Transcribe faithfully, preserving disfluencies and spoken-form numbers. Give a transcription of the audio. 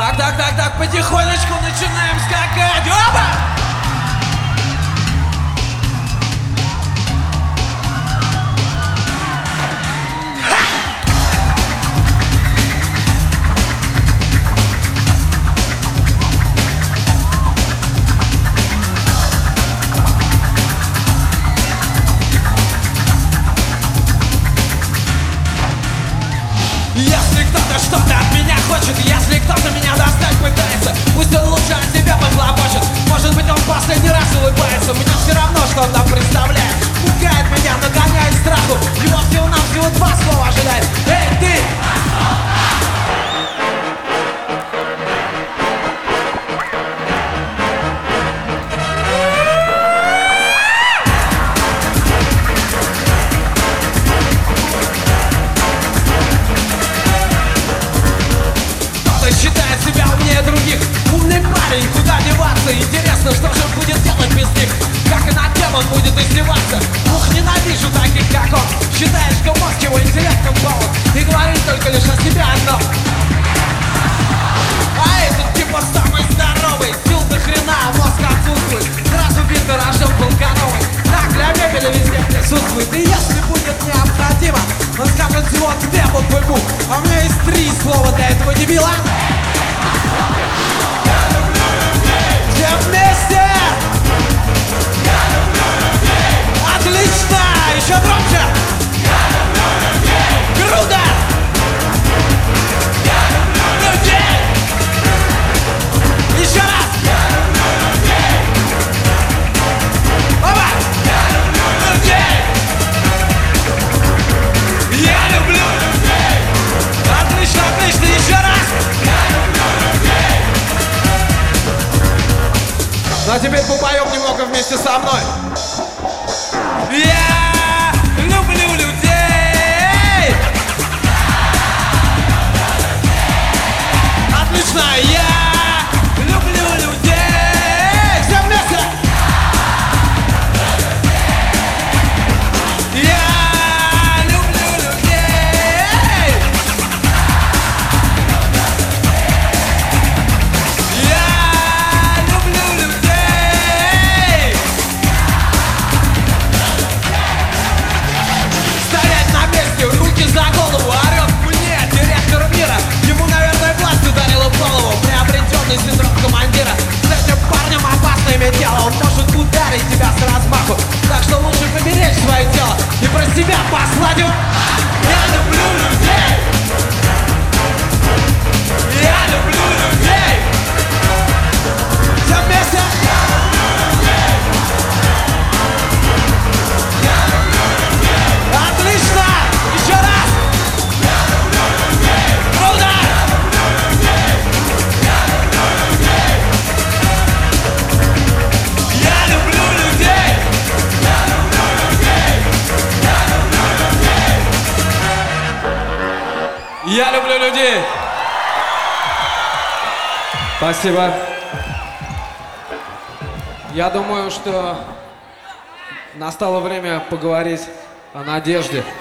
Так, так, так, так, потихонечку начинаем скакать. Опа! Если кто-то что-то от меня хочет, если кто-то меня достать пытается, пусть он лучше от себя похлопочет. Может быть, он в последний раз улыбается. Мне все равно, что он там представляет. Пугает меня, нагоняет страху. Его всего-навсего два слова ожидает. Эй, ты! Считает себя умнее других. Умный парень, куда деваться? Интересно, что же будет делать без них? Как и над тем он будет издеваться? Ух, ненавижу таких, как он. Считает, что мозг его интеллектом полон и говорит только лишь о себе одно. А этот типа самый здоровый. Сил до хрена, а мозг отсутствует. Сразу видно, рожден Волкановый. Так, для мебели везде присутствует. И если будет необходимо, он скажет всего две буквы букв. А у меня есть три слова для этого дебила. Я люблю людей! Все вместе! Я люблю людей! Отлично! Еще громче! Я люблю людей! Круто! Я люблю Людей! Еще раз! Я люблю людей! Опа! Я люблю Людей! Я люблю! людей! Отлично, отлично! Еще раз! Я люблю людей! Ну а теперь попоем немного вместе со мной. Я люблю людей! Отлично! Я люблю людей! Все вместе! Я люблю людей! Я люблю людей! Стоять на месте, руки за голову, орёт мне директор мира. Ему, наверное, власть ударила в голову. Приобретенный синдром командира. С этим парнем опасно иметь дело. Он может ударить тебя с размаху. Так что лучше поберечь свое тело и про себя послать его. Я люблю людей! Я люблю людей! Все вместе! Отлично! Еще раз! Круто! Я люблю людей! Я люблю людей! Спасибо. Я думаю, что настало время поговорить о надежде.